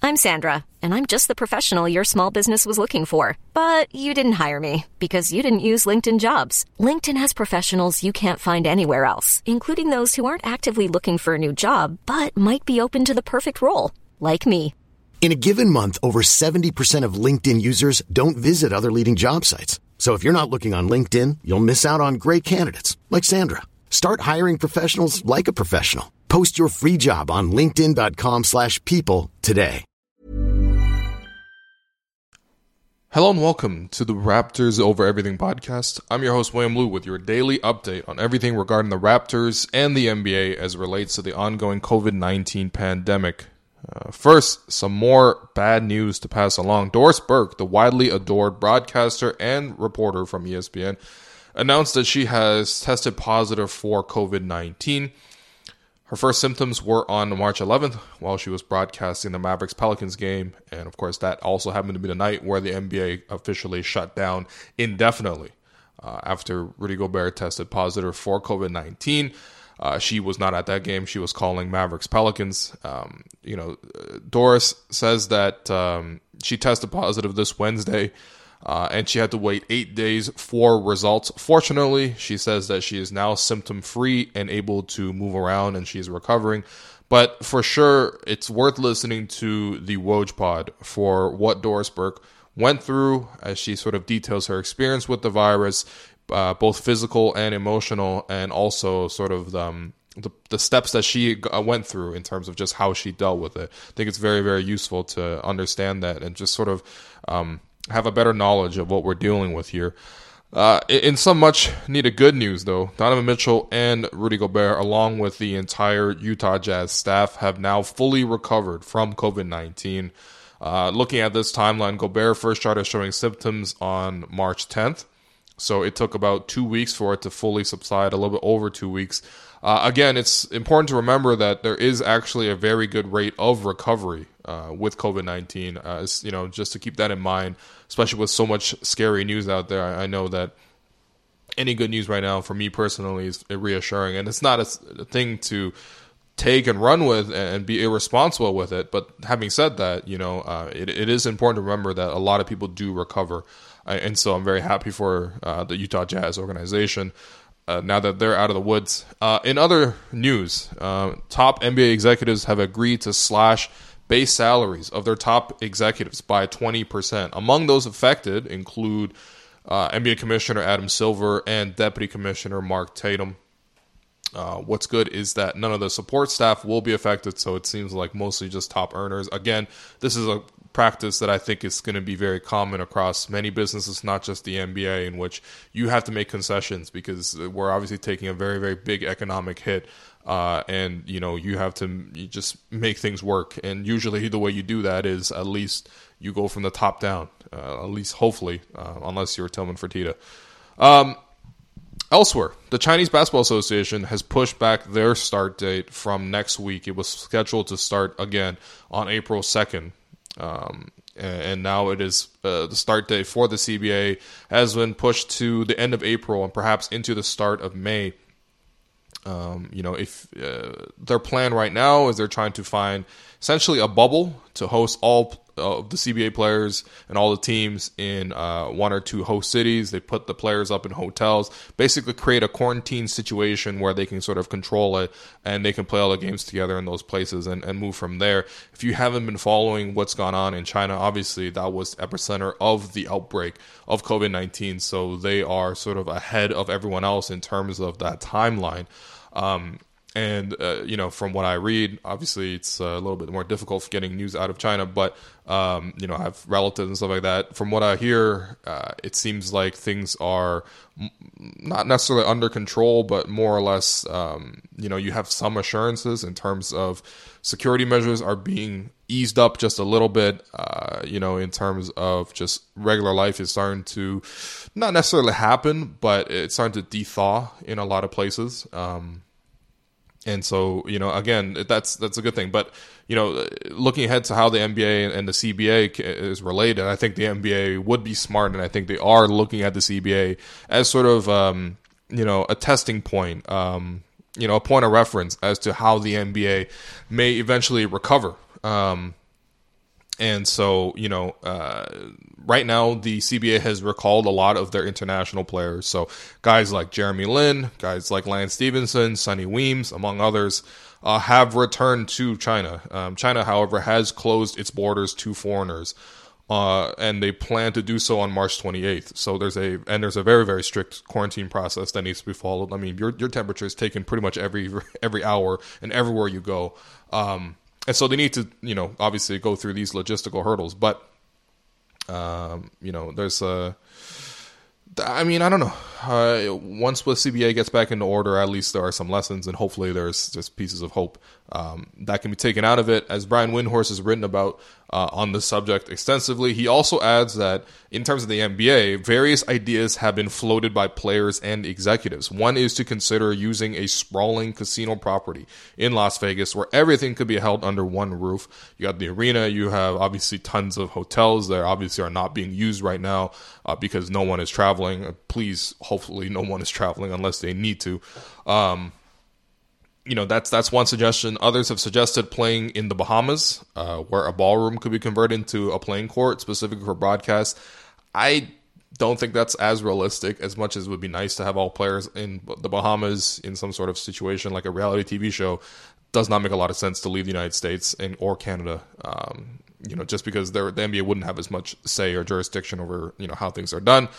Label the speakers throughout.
Speaker 1: I'm Sandra, and I'm just the professional your small business was looking for. But you didn't hire me because you didn't use LinkedIn Jobs. LinkedIn has professionals you can't find anywhere else, including those who aren't actively looking for a new job, but might be open to the perfect role, like me.
Speaker 2: In a given month, over 70% of LinkedIn users don't visit other leading job sites. So if you're not looking on LinkedIn, you'll miss out on great candidates like Sandra. Start hiring professionals like a professional. Post your free job on linkedin.com/people today.
Speaker 3: Hello and welcome to the Raptors Over Everything podcast. I'm your host, William Liu, with your daily update on everything regarding the Raptors and the NBA as it relates to the ongoing COVID-19 pandemic. First, some more bad news to pass along. Doris Burke, the widely adored broadcaster and reporter from ESPN, announced that she has tested positive for COVID-19. Her first symptoms were on March 11th while she was broadcasting the Mavericks-Pelicans game. And of course, that also happened to be the night where the NBA officially shut down indefinitely after Rudy Gobert tested positive for COVID-19. She was not at that game. She was calling Mavericks-Pelicans. Doris says that she tested positive this Wednesday, and she had to wait 8 days for results. Fortunately, she says that she is now symptom-free and able to move around, and she's recovering. But for sure, it's worth listening to the Woj Pod for what Doris Burke went through as she sort of details her experience with the virus, both physical and emotional, and also sort of the steps that she went through in terms of just how she dealt with it. I think it's very, very useful to understand that and just sort of have a better knowledge of what we're dealing with here. In some much needed good news, though, Donovan Mitchell and Rudy Gobert, along with the entire Utah Jazz staff, have now fully recovered from COVID-19. Looking at this timeline, Gobert first started showing symptoms on March 10th. So it took about 2 weeks for it to fully subside, a little bit over 2 weeks. Again, it's important to remember that there is actually a very good rate of recovery with COVID-19. Just to keep that in mind, especially with so much scary news out there. I know that any good news right now, for me personally, is reassuring. And it's not a thing to take and run with and be irresponsible with it. But having said that, it is important to remember that a lot of people do recover. And so I'm very happy for the Utah Jazz organization now that they're out of the woods. In other news, top NBA executives have agreed to slash base salaries of their top executives by 20%. Among those affected include NBA Commissioner Adam Silver and Deputy Commissioner Mark Tatum. What's good is that none of the support staff will be affected, so it seems like mostly just top earners. Again, this is a practice that I think is going to be very common across many businesses, not just the NBA, in which you have to make concessions because we're obviously taking a very, very big economic hit, and you have to just make things work. And usually the way you do that is at least you go from the top down, at least hopefully, unless you're Tillman Fertitta. Elsewhere, the Chinese Basketball Association has pushed back their start date from next week. It was scheduled to start again on April 2nd. And now it is the start date for the CBA has been pushed to the end of April and perhaps into the start of May. If their plan right now is they're trying to find essentially a bubble to host all of the CBA players and all the teams in one or two host cities. They put the players up in hotels, basically create a quarantine situation where they can sort of control it and they can play all the games together in those places and move from there. If you haven't been following what's gone on in China, obviously that was the epicenter of the outbreak of COVID-19. So they are sort of ahead of everyone else in terms of that timeline. From what I read, obviously it's a little bit more difficult for getting news out of China, but, I have relatives and stuff like that. From what I hear, it seems like things are not necessarily under control, but more or less, you have some assurances in terms of security measures are being eased up just a little bit, in terms of just regular life is starting to not necessarily happen, but it's starting to de-thaw in a lot of places. And so, again, that's a good thing. But, looking ahead to how the NBA and the CBA is related, I think the NBA would be smart, and I think they are looking at the CBA as sort of, a testing point, a point of reference as to how the NBA may eventually recover. And so, right now the CBA has recalled a lot of their international players. So guys like Jeremy Lin, guys like Lance Stevenson, Sonny Weems, among others, have returned to China. China, however, has closed its borders to foreigners, and they plan to do so on March 28th. So there's a very, very strict quarantine process that needs to be followed. I mean, your temperature is taken pretty much every hour and everywhere you go. And so they need to, obviously go through these logistical hurdles. But, there's I don't know. Once the CBA gets back into order, at least there are some lessons, and hopefully there's just pieces of hope that can be taken out of it. As Brian Windhorst has written about on the subject extensively, he also adds that in terms of the NBA, various ideas have been floated by players and executives. One is to consider using a sprawling casino property in Las Vegas where everything could be held under one roof. You got the arena, you have obviously tons of hotels that obviously are not being used right now because no one is traveling. Please, hopefully no one is traveling unless they need to. That's one suggestion. Others have suggested playing in the Bahamas, where a ballroom could be converted into a playing court specifically for broadcast. I don't think that's as realistic, as much as it would be nice to have all players in the Bahamas in some sort of situation like a reality TV show. Does not make a lot of sense to leave the United States or Canada, just because the NBA wouldn't have as much say or jurisdiction over, how things are done.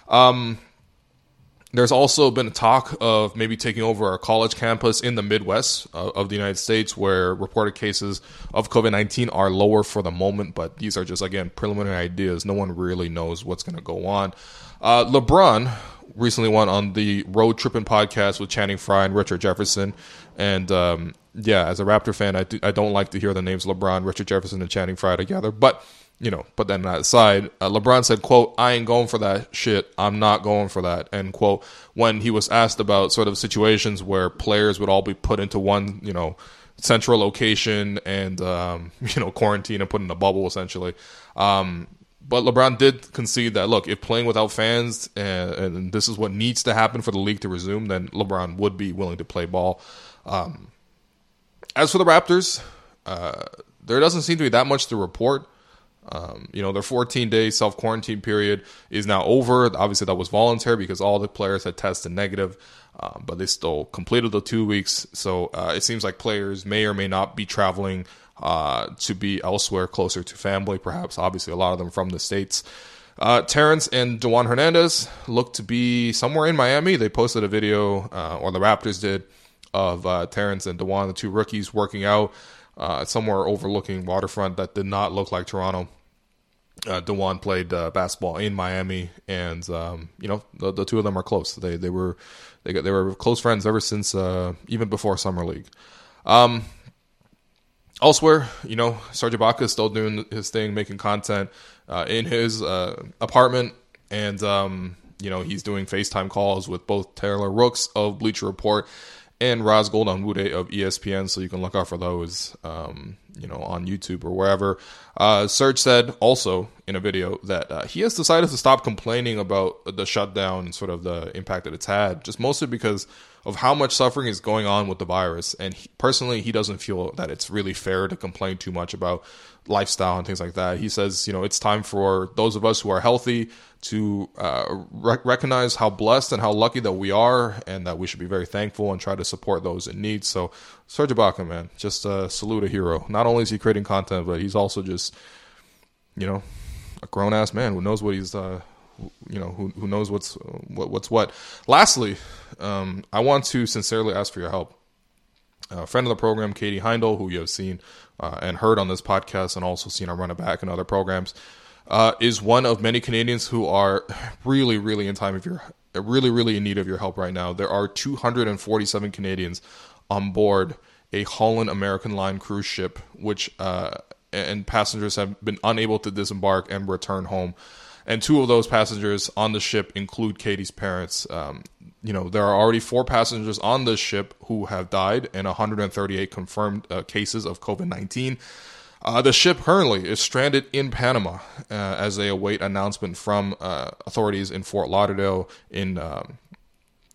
Speaker 3: There's also been a talk of maybe taking over a college campus in the Midwest of the United States, where reported cases of COVID-19 are lower for the moment, but these are just, again, preliminary ideas. No one really knows what's going to go on. LeBron recently went on the Road Trippin' podcast with Channing Frye and Richard Jefferson, and as a Raptor fan, I don't like to hear the names LeBron, Richard Jefferson, and Channing Frye together, but but then that aside, LeBron said, quote, "I ain't going for that shit. I'm not going for that," end quote, when he was asked about sort of situations where players would all be put into one, central location and, quarantine and put in a bubble, essentially. But LeBron did concede that, look, if playing without fans and this is what needs to happen for the league to resume, then LeBron would be willing to play ball. As for the Raptors, there doesn't seem to be that much to report. Their 14-day self-quarantine period is now over. Obviously, that was voluntary because all the players had tested negative, but they still completed the 2 weeks. So it seems like players may or may not be traveling to be elsewhere, closer to family, perhaps. Obviously, a lot of them from the States. Terrence and DeJuan Hernandez look to be somewhere in Miami. They posted a video, or the Raptors did, of Terrence and DeJuan, the two rookies, working out somewhere overlooking waterfront that did not look like Toronto. DeJuan played basketball in Miami, and the two of them are close. They were close friends ever since even before summer league. Elsewhere, Serge Ibaka is still doing his thing, making content in his apartment, and he's doing FaceTime calls with both Taylor Rooks of Bleacher Report and Raz Goldanwude of ESPN, so you can look out for those, on YouTube or wherever. Serge said also in a video that he has decided to stop complaining about the shutdown and sort of the impact that it's had, just mostly because of how much suffering is going on with the virus. And personally, he doesn't feel that it's really fair to complain too much about lifestyle and things like that. He says, it's time for those of us who are healthy to recognize how blessed and how lucky that we are, and that we should be very thankful and try to support those in need. So Serge Ibaka, man, just salute a hero. Not only is he creating content, but he's also just, a grown-ass man who knows what he's, who knows what's what. Lastly, I want to sincerely ask for your help. A friend of the program, Katie Heindel, who you have seen and heard on this podcast and also seen on Run It Back and other programs, is one of many Canadians who are really, really in need of your help right now. There are 247 Canadians on board a Holland American Line cruise ship, which and passengers have been unable to disembark and return home. And two of those passengers on the ship include Katie's parents. There are already 4 passengers on this ship who have died and 138 confirmed cases of COVID-19. The ship currently is stranded in Panama as they await announcement from authorities in Fort Lauderdale in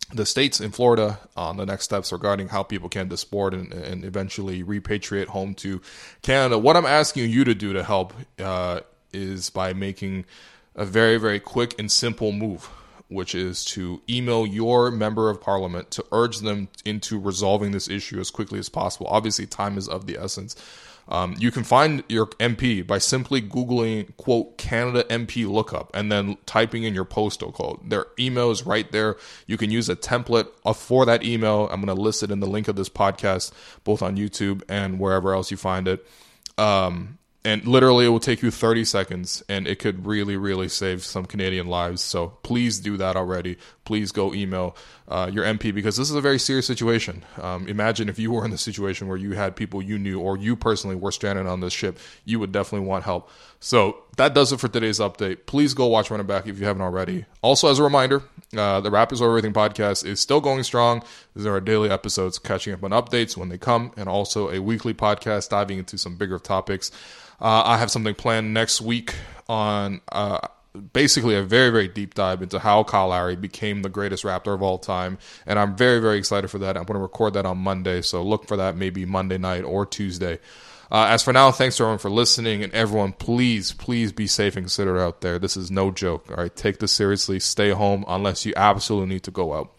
Speaker 3: the states in Florida on the next steps regarding how people can disport and eventually repatriate home to Canada. What I'm asking you to do to help is by making a very, very quick and simple move, which is to email your member of parliament to urge them into resolving this issue as quickly as possible. Obviously, time is of the essence. You can find your MP by simply Googling, quote, Canada MP lookup, and then typing in your postal code. Their email is right there. You can use a template for that email. I'm going to list it in the link of this podcast, both on YouTube and wherever else you find it. And literally, it will take you 30 seconds, and it could really, really save some Canadian lives. So please do that already. Please go email your MP, because this is a very serious situation. Imagine if you were in the situation where you had people you knew, or you personally were stranded on this ship. You would definitely want help. So that does it for today's update. Please go watch Run It Back if you haven't already. Also, as a reminder, the Raptors Over Everything podcast is still going strong. There are daily episodes catching up on updates when they come, and also a weekly podcast diving into some bigger topics. I have something planned next week on basically a very, very deep dive into how Kyle Lowry became the greatest Raptor of all time. And I'm very, very excited for that. I'm going to record that on Monday, so look for that maybe Monday night or Tuesday. As for now, thanks to everyone for listening. And everyone, please, please be safe and considerate out there. This is no joke. All right, take this seriously. Stay home unless you absolutely need to go out.